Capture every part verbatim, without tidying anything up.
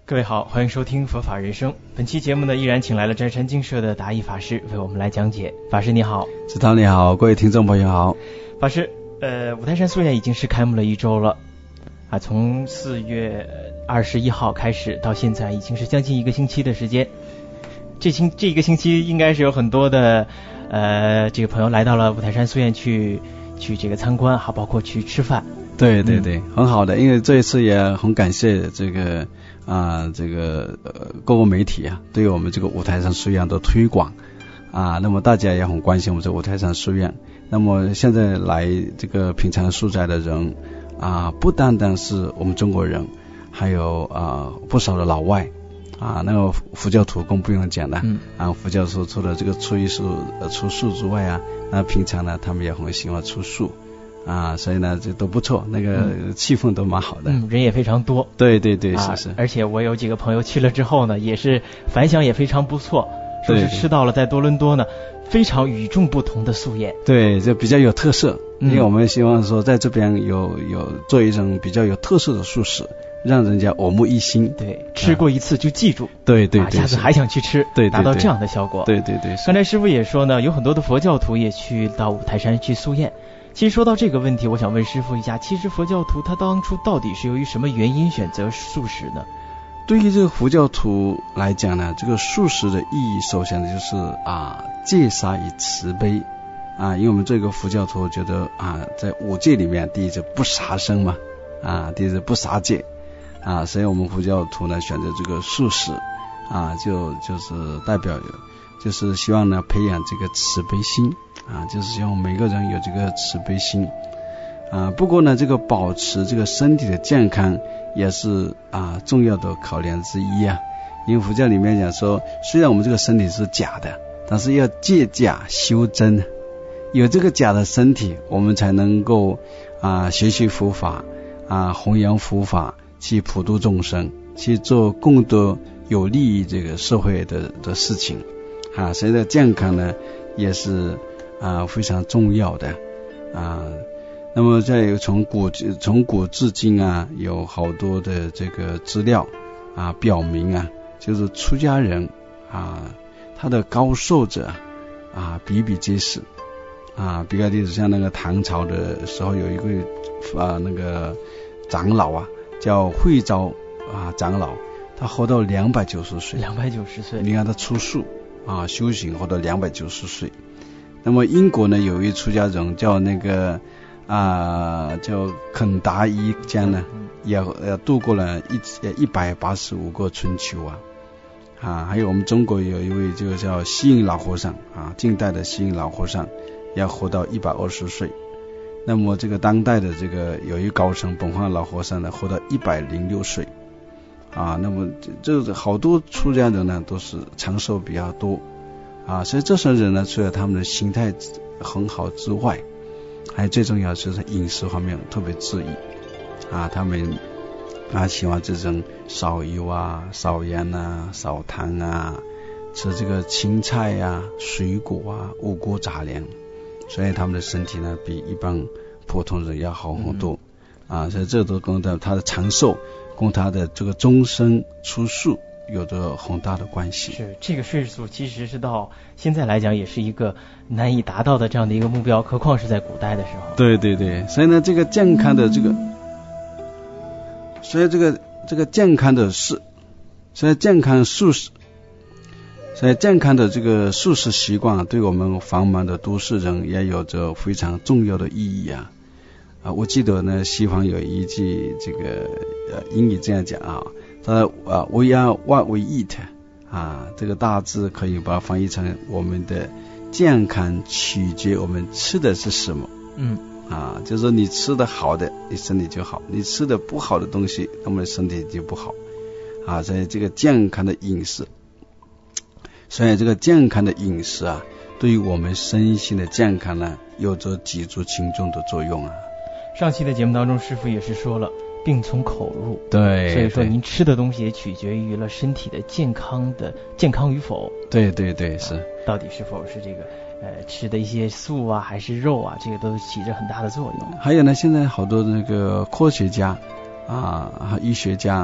各位好，欢迎收听佛法人生。本期节目呢，依然请来了斋山精舍的达义法师为我们来讲解。法师你好。 子涛你好，各位听众朋友好。 法师，呃，五台山素院已经是开幕了一周了啊，从四月二十一号开始到现在，已经是将近一个星期的时间。这星这一个星期应该是有很多的呃这个朋友来到了五台山素院去去这个参观，还包括去吃饭。 对对对、嗯，很好的，因为这一次也很感谢这个啊这个呃各个媒体啊对我们这个五台山书院的推广啊，那么大家也很关心我们这五台山书院。那么现在来这个品尝素斋的人啊，不单单是我们中国人，还有啊不少的老外啊，那个佛教徒更不用讲了。嗯啊，佛教徒除了这个初一素呃初素之外啊，那平常呢他们也很喜欢出素。啊，所以呢，这都不错，那个气氛都蛮好的， 嗯，人也非常多， 对对对， 啊、 是是。 而且我有几个朋友去了之后呢，也是反响也非常不错，说是吃到了在多伦多呢非常与众不同的素宴， 对，就比较有特色，嗯、因为我们希望说在这边有有做一种比较有特色的素食，让人家耳目一新， 对，吃过一次就记住， 啊、对对 对, 对、啊，下次还想去吃， 对对对， 达到这样的效果， 对对对。 刚才师父也说呢，有很多的佛教徒也去到五台山去素宴。其实说到这个问题，我想问师父一下，其实佛教徒他当初到底是由于什么原因选择素食呢？ 对于这个佛教徒来讲呢，这个素食的意义首先就是啊戒杀以慈悲啊，因为我们这个佛教徒觉得啊在五戒里面，第一是不杀生嘛，啊第一是不杀戒啊，所以我们佛教徒呢选择这个素食啊，就就是代表就是希望呢培养这个慈悲心啊，就是希望每个人有这个慈悲心啊。不过呢，这个保持这个身体的健康也是啊重要的考量之一啊。因为佛教里面讲说，虽然我们这个身体是假的，但是要借假修真，有这个假的身体，我们才能够啊学习佛法啊，弘扬佛法，去普度众生，去做更多有利于这个社会的的事情啊。所以的健康呢，也是啊非常重要的啊。那么在从古从古至今啊，有好多的这个资料啊表明啊，就是出家人啊他的高寿者啊比比皆是啊。比较例子，像那个唐朝的时候有一位啊那个长老啊叫慧昭啊长老，他活到两百九十岁， 两百九十岁， 你看他出素啊修行活到两百九十岁。那么英国呢有一出家人叫那个啊叫肯达伊江呢，也也度过了一一百八十五个春秋啊啊。还有我们中国有一位就叫西印老和尚啊，近代的西印老和尚要活到一百二十岁。那么这个当代的这个有一高僧本焕老和尚呢，活到一百零六岁啊。那么这这好多出家人呢都是长寿比较多啊，所以这些人呢，除了他们的心态很好之外，还有最重要就是饮食方面特别注意啊，他们啊喜欢这种少油啊、少盐啊、少糖啊，吃这个青菜啊、水果啊、五谷杂粮，所以他们的身体呢比一般普通人要好很多、嗯、啊，所以这都跟他的长寿、跟他的这个终身出素有着很大的关系。 是这个岁数其实是到现在来讲也是一个难以达到的这样的一个目标，何况是在古代的时候。 对对对，所以呢这个健康的这个、嗯、所以这个这个健康的是所以健康素食所以健康的这个素食习惯对我们繁忙的都市人也有着非常重要的意义啊。啊，我记得呢西方有一句这个呃英语这样讲啊，它啊 we are what we eat 啊，这个大致可以把它翻译成我们的健康取决我们吃的是什么。嗯啊，就是说你吃的好的，你身体就好；你吃的不好的东西，那么身体就不好啊。所以这个健康的饮食，所以这个健康的饮食啊，对于我们身心的健康呢，有着举足轻重的作用啊。 上期的节目当中，师父也是说了，病从口入， 对， 所以说您吃的东西也取决于了身体的健康的健康与否。 对对对，是、啊、 到底是否是这个呃吃的一些素啊还是肉啊，这个都起着很大的作用。 还有呢，现在好多那个科学家啊、医学家，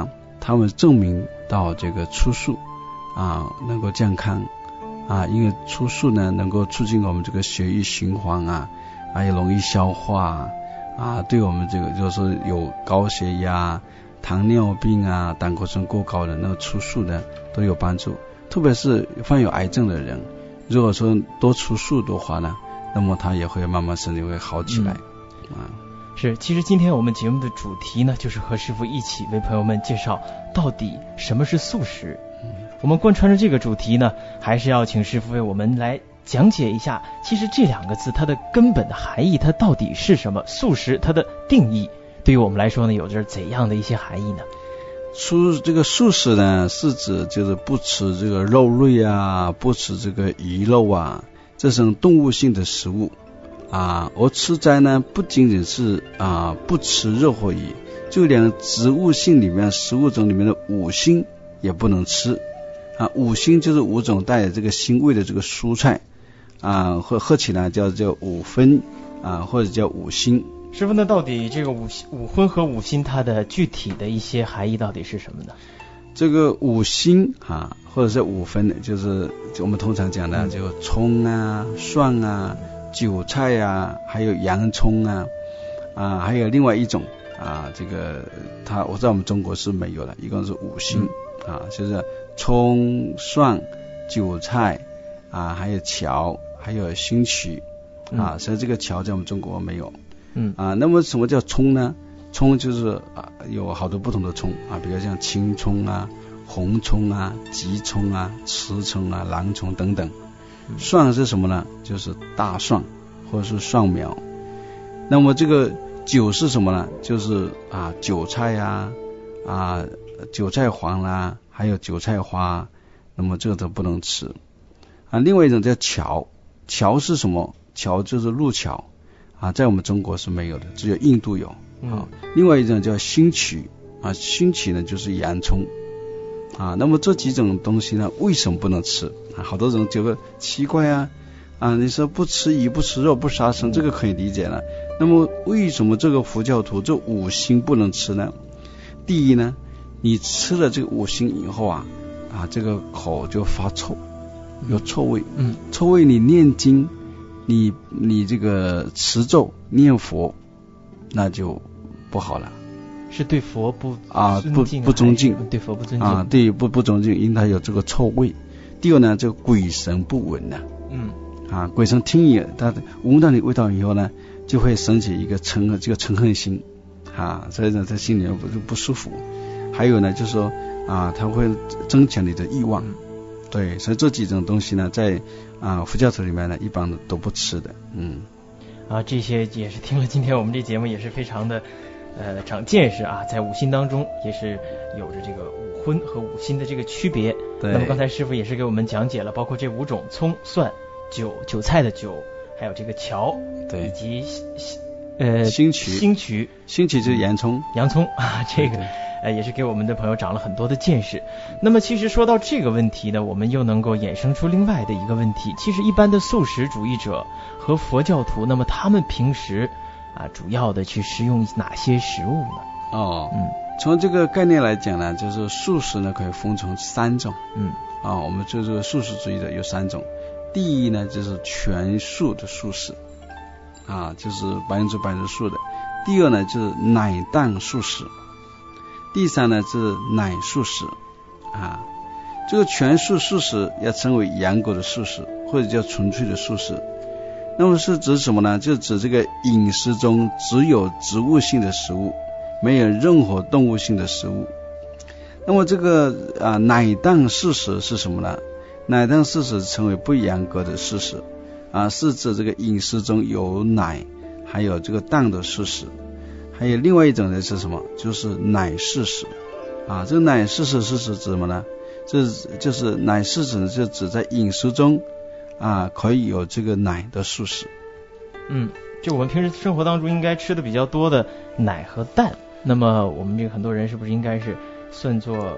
他们证明到这个粗素啊能够健康啊，因为粗素呢能够促进我们这个血液循环啊，还有容易消化啊，对我们这个就是说有高血压、糖尿病啊、胆固醇过高的那个粗素呢都有帮助。特别是患有癌症的人，如果说多粗素的话呢，那么他也会慢慢身体会好起来、嗯、啊。 是，其实今天我们节目的主题呢，就是和师父一起为朋友们介绍到底什么是素食。嗯、我们贯穿着这个主题呢，还是要请师父为我们来讲解一下，其实这两个字它的根本的含义，它到底是什么？素食它的定义，对于我们来说呢，有着怎样的一些含义呢？ 素这个素食呢，是指就是不吃这个肉类啊，不吃这个鱼肉啊，这是动物性的食物啊。而吃斋呢，不仅仅是啊不吃肉和鱼，就连植物性里面食物中里面的五辛也不能吃啊。五辛就是五种带有这个腥味的这个蔬菜啊，或合起来叫叫五荤啊，或者叫五辛。 师父，那到底这个五五荤和五辛它的具体的一些含义到底是什么呢？ 这个五辛啊，或者是五荤，就是我们通常讲的，就葱啊、蒜啊、韭菜啊，还有洋葱啊，啊，还有另外一种啊，这个它我在我们中国是没有的，一共是五辛、嗯、啊，就是葱、蒜、韭菜啊，还有荞，还有兴渠啊，所以这个荞在我们中国没有。嗯啊，那么什么叫葱呢？葱就是啊有好多不同的葱啊，比如像青葱啊、红葱啊、吉葱啊、雌葱啊、狼葱等等。蒜是什么呢？就是大蒜或者是蒜苗。那么这个韭是什么呢？就是啊韭菜呀 啊, 啊韭菜黄啦、啊，还有韭菜花，那么这个都不能吃啊。另外一种叫荞，荞是什么？荞就是路荞。啊，在我们中国是没有的，只有印度有。啊，嗯、另外一种叫兴渠啊，兴渠呢就是洋葱啊。那么这几种东西呢，为什么不能吃啊？好多人觉得奇怪啊啊，你说不吃鱼、不吃肉、不杀生，嗯、这个可以理解了。那么为什么这个佛教徒这五辛不能吃呢？第一呢，你吃了这个五辛以后啊啊，这个口就发臭，有臭味。嗯，臭味你念经。你你这个持咒念佛，那就不好了， 是对佛不啊不不尊敬， 对佛不尊敬啊，对不不尊敬，因为它有这个臭味。第二呢，这个鬼神不闻呢，嗯啊，鬼神听也，他闻到你味道以后呢，就会升起一个嗔这个嗔恨心啊，所以呢，他心里面不不舒服。还有呢，就是说啊，他会增强你的欲望。嗯对，所以这几种东西呢，在啊佛教徒里面呢，一般都不吃的，嗯。 啊，这些也是听了今天我们这节目也是非常的呃长见识啊，在五辛当中也是有着这个五荤和五辛的这个区别。对。那么刚才师父也是给我们讲解了，包括这五种葱、蒜、韭、韭菜的韭，还有这个荞，对，以及呃兴渠， 兴渠， 兴渠就是洋葱， 洋葱啊，这个。呃，也是给我们的朋友长了很多的见识。那么其实说到这个问题呢，我们又能够衍生出另外的一个问题。其实一般的素食主义者和佛教徒，那么他们平时啊主要的去食用哪些食物呢？ 哦，嗯，从这个概念来讲呢，就是素食呢可以分成三种。嗯，啊，我们就是素食主义者有三种。第一呢就是全素的素食，啊，就是百分之百的素的。第二呢就是奶蛋素食。第三呢是奶素食啊，这个全素素食要称为严格的素食，或者叫纯粹的素食。那么是指什么呢？就指这个饮食中只有植物性的食物，没有任何动物性的食物。那么这个啊奶蛋素食是什么呢？奶蛋素食称为不严格的素食啊，是指这个饮食中有奶还有这个蛋的素食。还有另外一种呢是什么？就是奶素食啊。这个奶素食是指什么呢？这就是奶素食就指在饮食中啊可以有这个奶的素食。 嗯，就我们平时生活当中应该吃的比较多的奶和蛋，那么我们这个很多人是不是应该是算作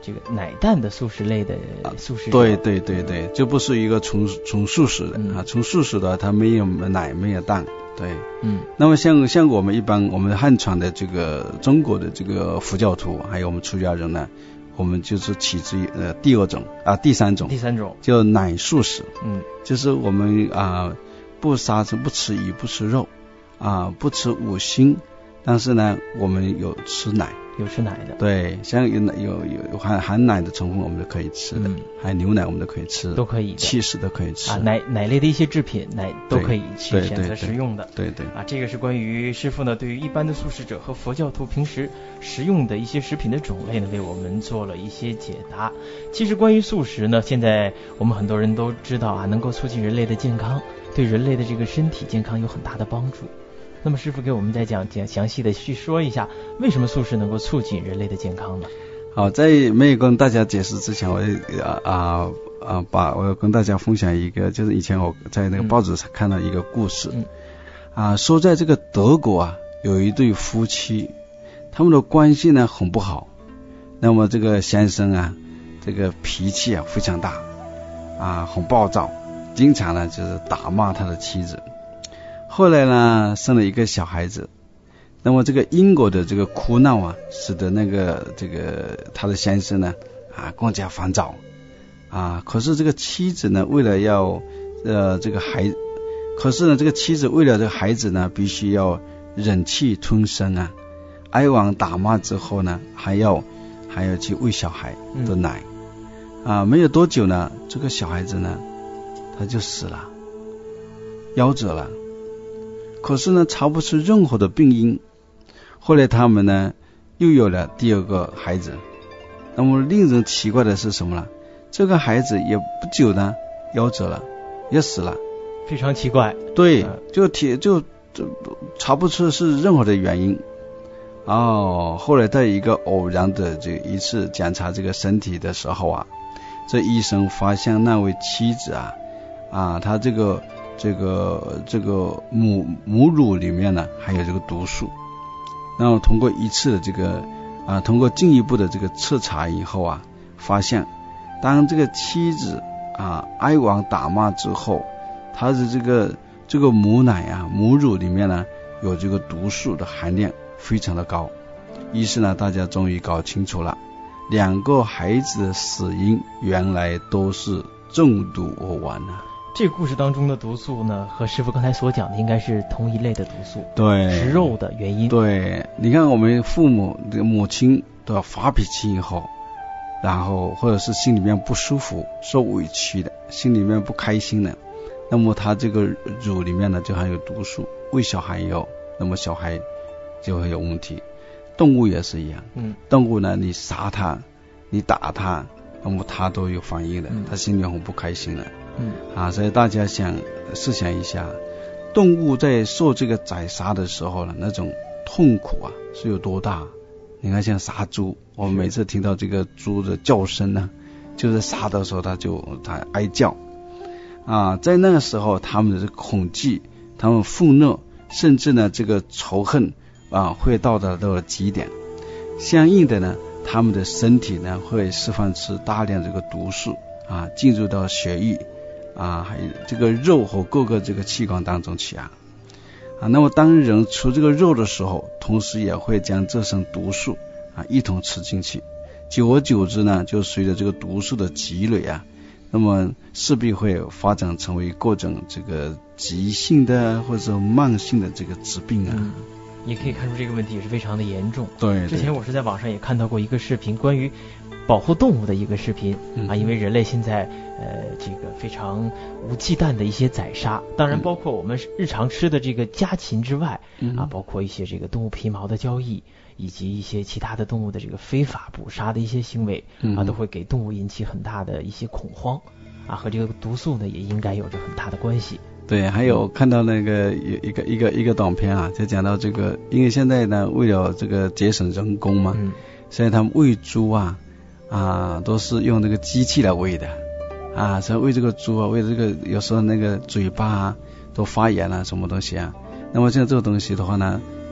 这个奶蛋的素食类的素食者、 啊、对对对对，就不是一个纯纯素食的、嗯、啊，纯素食的它没有奶没有蛋，对，嗯，那么像像我们一般我们汉传的这个中国的这个佛教徒还有我们出家人呢，我们就是起自于呃第二种啊第三种第三种叫奶素食， 嗯， 就是我们啊不杀生不吃鱼不吃肉啊不吃五辛，但是呢我们有吃奶。 有吃奶的， 对，像有有有含含奶的成分我们都可以吃的，嗯、还有牛奶我们都可以吃， 都可以， 起司都可以吃啊，奶奶类的一些制品，奶都可以去选择食用的， 对 对, 对, 对啊，这个是关于师父呢对于一般的素食者和佛教徒平时食用的一些食品的种类呢，为我们做了一些解答。其实关于素食呢，现在我们很多人都知道啊，能够促进人类的健康，对人类的这个身体健康有很大的帮助。那么师父给我们再讲讲详细的去说一下，为什么素食能够促进人类的健康呢？ 好，在没有跟大家解释之前，我啊啊啊把我要跟大家分享一个，就是以前我在那个报纸上看到一个故事，嗯、啊，说在这个德国啊，有一对夫妻，他们的关系呢很不好。那么这个先生啊，这个脾气啊非常大，啊很暴躁，经常呢就是打骂他的妻子。后来呢，生了一个小孩子，那么这个因果的这个哭闹啊，使得那个这个他的先生呢啊更加烦躁啊。可是这个妻子呢，为了要呃这个孩，可是呢这个妻子为了这个孩子呢，必须要忍气吞声啊，挨完打骂之后呢，还要还要去喂小孩的奶、嗯、啊。没有多久呢，这个小孩子呢他就死了，夭折了。可是呢，查不出任何的病因。后来他们呢，又有了第二个孩子。那么令人奇怪的是什么呢？这个孩子也不久呢，夭折了，也死了。 非常奇怪。 对，就铁就就查不出是任何的原因。哦，后来在一个偶然的这一次检查这个身体的时候啊，这医生发现那位妻子啊，啊，他这个。这个这个母母乳里面呢还有这个毒素，然后通过一次的这个啊，通过进一步的这个彻查以后啊，发现当这个妻子啊挨完打骂之后，她的这个这个母奶啊母乳里面呢有这个毒素的含量非常的高。于是呢，大家终于搞清楚了，两个孩子的死因原来都是中毒而亡啊。 这个故事当中的毒素呢，和师父刚才所讲的应该是同一类的毒素， 对， 食肉的原因。 对，你看我们父母这个母亲都要发脾气以后，然后或者是心里面不舒服、受委屈的，心里面不开心的，那么他这个乳里面呢就含有毒素，喂小孩以后，那么小孩就会有问题。动物也是一样，嗯，动物呢，你杀它，你打它，那么它都有反应的，嗯、它心里很不开心的。嗯啊，所以大家想试想一下，动物在受这个宰杀的时候呢，那种痛苦啊是有多大？你看像杀猪，我们每次听到这个猪的叫声呢，就是杀的时候它就它哀叫啊，在那个时候他们的恐惧、他们愤怒，甚至呢这个仇恨啊会到达到了极点。相应的呢，他们的身体呢会释放出大量这个毒素啊，进入到血液。啊，还有这个肉和各个这个器官当中去啊，啊，那么当人吃这个肉的时候，同时也会将这层毒素啊一同吃进去，久而久之呢，就随着这个毒素的积累啊，那么势必会发展成为各种这个急性的或者慢性的这个疾病啊。嗯， 也可以看出这个问题也是非常的严重。 对， 之前我是在网上也看到过一个视频，关于保护动物的一个视频、嗯、啊，因为人类现在呃这个非常无忌惮的一些宰杀，当然包括我们日常吃的这个家禽之外、嗯、啊，包括一些这个动物皮毛的交易，以及一些其他的动物的这个非法捕杀的一些行为、嗯、啊，都会给动物引起很大的一些恐慌啊，和这个毒素呢也应该有着很大的关系。 对，还有看到那个一个一个一个短片啊，就讲到这个，因为现在呢为了这个节省人工嘛，嗯，所以他们喂猪啊啊都是用那个机器来喂的啊，所以喂这个猪啊，喂这个有时候那个嘴巴啊都发炎了、啊、什么东西啊，那么像这个东西的话呢，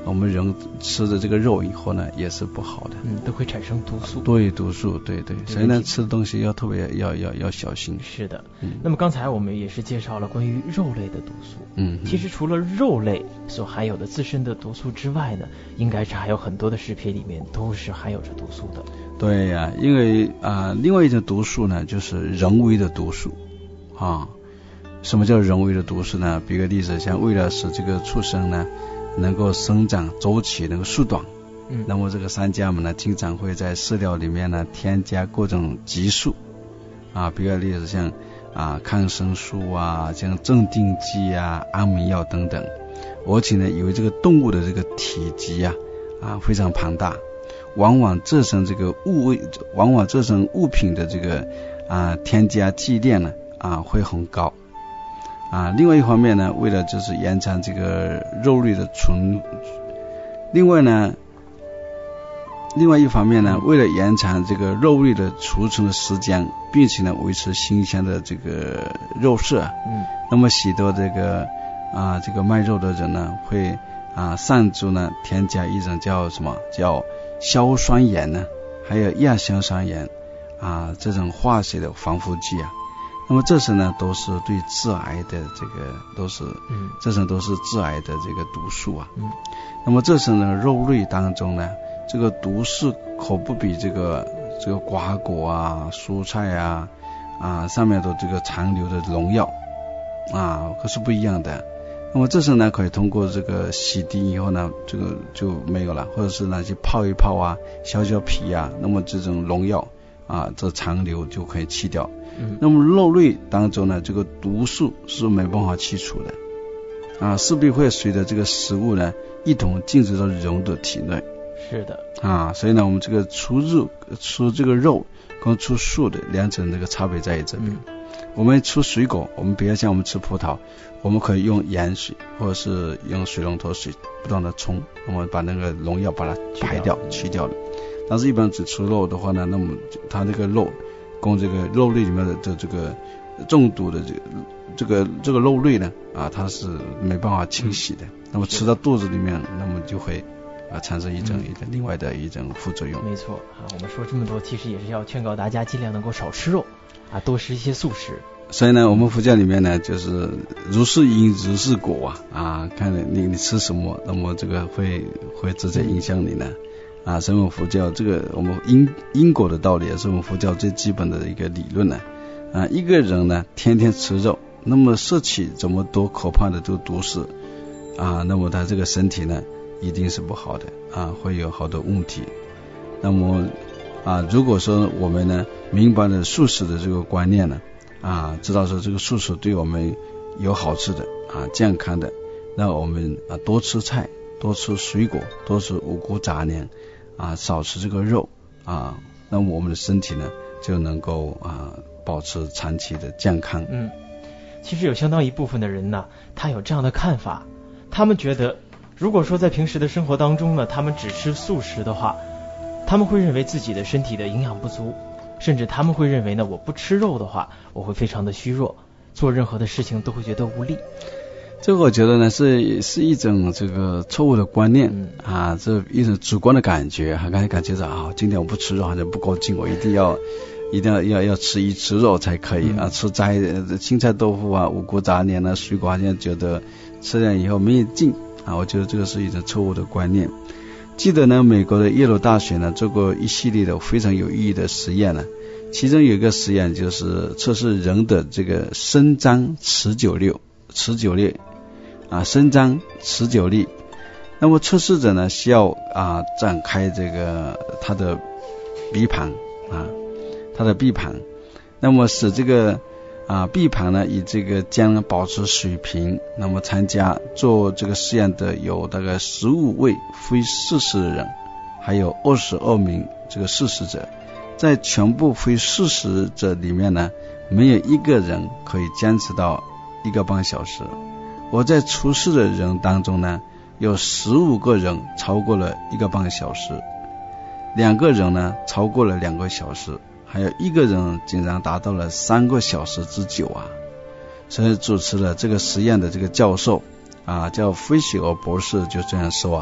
我们人吃的这个肉以后呢，也是不好的， 嗯，都会产生毒素。 对，毒素，对对，所以呢，吃的东西要特别要要要小心。 是的， 嗯。 那么刚才我们也是介绍了关于肉类的毒素， 嗯， 其实除了肉类所含有的自身的毒素之外呢，应该是还有很多的食品里面都是含有着毒素的。 对呀、啊，因为啊、呃，另外一种毒素呢，就是人为的毒素啊。什么叫人为的毒素呢？比个例子，像为了使这个畜生呢能够生长周期能够缩短，嗯，那么这个商家们呢经常会在饲料里面呢添加各种激素啊，比个例子像啊抗生素啊，像镇定剂啊、安眠药等等，而且呢因为这个动物的这个体积啊啊非常庞大，往往这层这个物味，往往这层物品的这个啊添加剂量呢啊会很高。啊，另外一方面呢，为了就是延长这个肉类的存，另外呢，另外一方面呢，为了延长这个肉类的储存的时间，并且呢维持新鲜的这个肉色，嗯，那么许多这个啊这个卖肉的人呢，会啊擅自呢添加一种叫什么叫硝酸盐呢，还有亚硝酸盐啊这种化学的防腐剂啊。那么这些呢都是对致癌的这个都是，嗯，这些都是致癌的这个毒素啊。嗯，那么这些呢肉类当中呢，这个毒素可不比这个这个瓜果啊、蔬菜啊啊上面的这个残留的农药啊可是不一样的。那么这些呢可以通过这个洗涤以后呢，这个就没有了，或者是呢去泡一泡啊、削削皮啊，那么这种农药啊这残留就可以去掉。嗯，那么肉类当中呢，这个毒素是没办法去除的啊，势必会随着这个食物呢一同进入到人的体内。 是的啊，所以呢，我们这个出肉出这个肉跟出素的两者这个差别在于这边。嗯，我们出水果，我们比如像我们吃葡萄，我们可以用盐水或者是用水龙头水不断的冲，我们把那个农药把它排掉去掉了。但是一般只吃肉的话呢，那么它这个肉跟这个肉类里面的这这个中毒的这个这个这个肉类呢啊，它是没办法清洗的，嗯，那么吃到肚子里面，那么就会啊产生一种一个另外的一种副作用。 没错啊，我们说这么多，其实也是要劝告大家尽量能够少吃肉啊，多吃一些素食。 所以呢，我们佛教里面呢，就是如是因如是果啊啊，看你你吃什么，那么这个会会直接影响你呢。啊，所以我们佛教这个我们因因果的道理，也是我们佛教最基本的一个理论呢。啊，一个人呢天天吃肉，那么摄取这么多可怕的这个毒素啊，那么他这个身体呢一定是不好的啊，会有好多问题。那么啊，如果说我们呢明白了素食的这个观念呢，啊，知道说这个素食对我们有好处的啊，健康的，那我们啊多吃菜，多吃水果，多吃五谷杂粮啊，少吃这个肉啊，那么我们的身体呢就能够啊保持长期的健康。 嗯，其实有相当一部分的人呢，他有这样的看法，他们觉得如果说在平时的生活当中呢，他们只吃素食的话，他们会认为自己的身体的营养不足，甚至他们会认为呢，我不吃肉的话，我会非常的虚弱，做任何的事情都会觉得无力。 这个我觉得呢是是一种这个错误的观念，嗯，啊，这一种主观的感觉，还感感觉到啊，今天我不吃肉好像不高兴，我一定要一定要要要吃一吃肉才可以，嗯，啊，吃斋青菜豆腐啊、五谷杂粮啊、水果，好像觉得吃了以后没有劲啊，我觉得这个是一种错误的观念。记得呢，美国的耶鲁大学呢做过一系列的非常有意义的实验呢，其中有一个实验就是测试人的这个伸张持久力，持久力。啊，伸张持久力。那么测试者呢需要啊展开这个他的臂膀啊，他的臂膀，那么使这个啊臂膀呢以这个将保持水平。那么参加做这个实验的有大概十五位非事实的人，还有二十二名这个事实者。在全部非事实者里面呢，没有一个人可以坚持到一个半小时。我在出事的人当中呢，有十五个人超过了一个半小时，两个人呢超过了两个小时，还有一个人竟然达到了三个小时之久啊！所以主持了这个实验的这个教授啊，叫菲雪尔博士就这样说啊，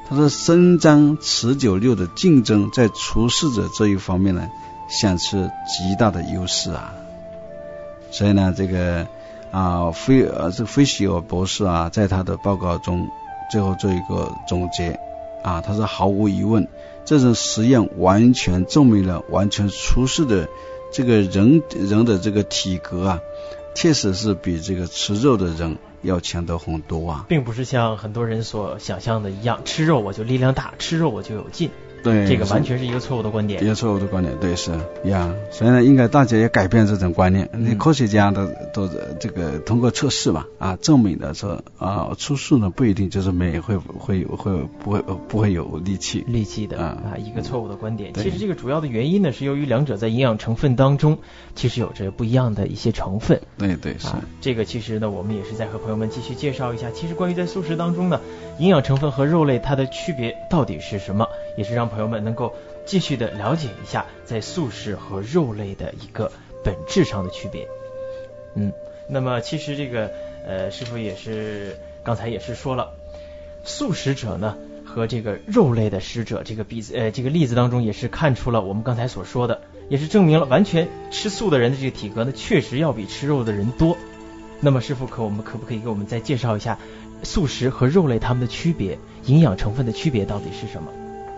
他说伸张持久六的竞争在出世者这一方面呢显示极大的优势啊。所以呢这个啊菲呃这个菲希尔博士啊在他的报告中最后做一个总结啊，他说毫无疑问这种实验完全证明了完全出世的这个人人的这个体格啊确实是比这个吃肉的人要强得很多啊， 并不是像很多人所想象的一样，吃肉我就力量大，吃肉我就有劲。 对， 这个完全是一个错误的观点， 一个错误的观点，对，是呀。所以呢，应该大家也改变这种观念。嗯、科学家的都这个通过测试吧，啊，证明的说啊，出世呢不一定就是没会会会不会不会有力气力气的啊， 啊一个错误的观点。其实这个主要的原因呢，是由于两者在营养成分当中其实有着不一样的一些成分。 对对是、 啊。这个其实呢，我们也是在和朋友们继续介绍一下。其实关于在素食当中呢，营养成分和肉类它的区别到底是什么，也是让朋友们能够继续的了解一下在素食和肉类的一个本质上的区别。嗯，那么其实这个呃师傅也是刚才也是说了，素食者呢和这个肉类的食者这个比呃这个例子当中也是看出了我们刚才所说的，也是证明了完全吃素的人的这个体格呢确实要比吃肉的人多。那么师傅可我们可不可以给我们再介绍一下素食和肉类它们的区别，营养成分的区别到底是什么？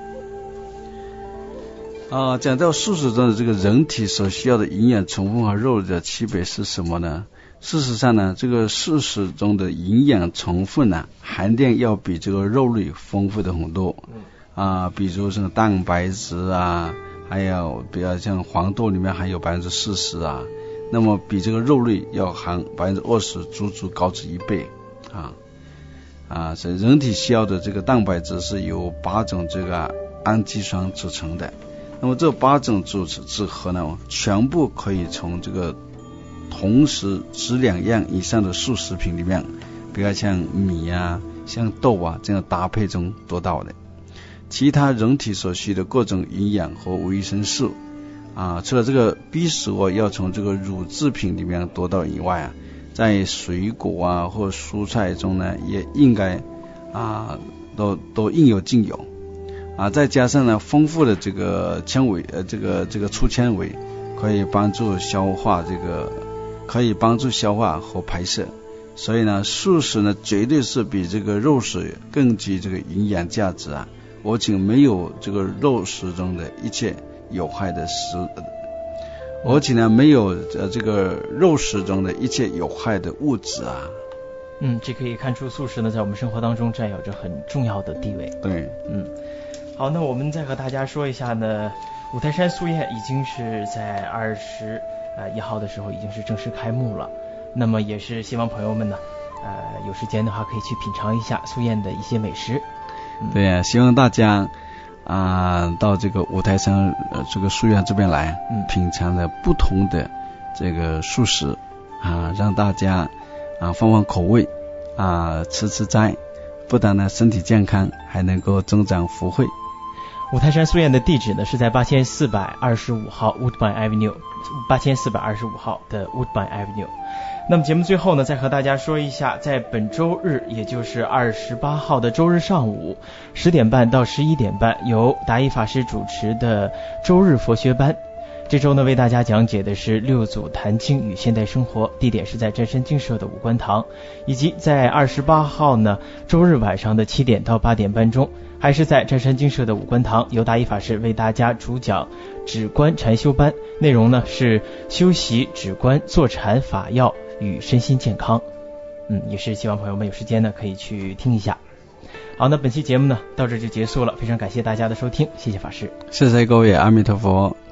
啊，讲到素食中的这个人体所需要的营养成分和肉的区别是什么呢？事实上呢，这个素食中的营养成分呢，含量要比这个肉类丰富的很多。啊，比如像蛋白质啊，还有比较像黄豆里面含有百分之四十啊，那么比这个肉类要含百分之二十，足足高出一倍啊啊！所以人体需要的这个蛋白质是由八种这个氨基酸组成的。那么这八种组组合呢，全部可以从这个同时质两样以上的素食品里面，比如像米啊、像豆啊这样搭配中得到的。其他人体所需的各种营养和维生素啊，除了这个B十二要从这个乳制品里面得到以外啊，在水果啊或蔬菜中呢，也应该啊都都应有尽有。啊，再加上呢，丰富的这个纤维，呃，这个这个粗纤维，可以帮助消化，这个可以帮助消化和排泄。所以呢，素食呢，绝对是比这个肉食更具这个营养价值啊，而且没有这个肉食中的一切有害的食，而且呢，没有呃这个肉食中的一切有害的物质啊。 嗯，这可以看出素食呢，在我们生活当中占有着很重要的地位。 对， 嗯。好，那我们再和大家说一下呢，五台山素宴已经是在二十呃一号的时候已经是正式开幕了。那么也是希望朋友们呢，呃有时间的话可以去品尝一下素宴的一些美食。 嗯、对呀、啊，希望大家啊、呃、到这个五台山呃这个素宴这边来，嗯，品尝了不同的这个素食啊，让大家啊换换口味啊，吃吃斋，不但呢身体健康，还能够增长福慧。 五台山素宴的地址呢是在八千四百二十五号 Woodbine Avenue， 八千四百二十五号的 Woodbine Avenue。那么节目最后呢，再和大家说一下，在本周日，也就是二十八号的周日上午十点半到十一点半，由达一法师主持的周日佛学班。这周呢，为大家讲解的是六祖坛经与现代生活，地点是在真山精舍的五观堂，以及在二十八号呢，周日晚上的七点到八点半钟，还是在真山精舍的五观堂，由达一法师为大家主讲止观禅修班，内容呢是修习止观、坐禅法要与身心健康。嗯，也是希望朋友们有时间呢可以去听一下。好，那本期节目呢到这就结束了，非常感谢大家的收听，谢谢法师， 谢谢各位，阿弥陀佛。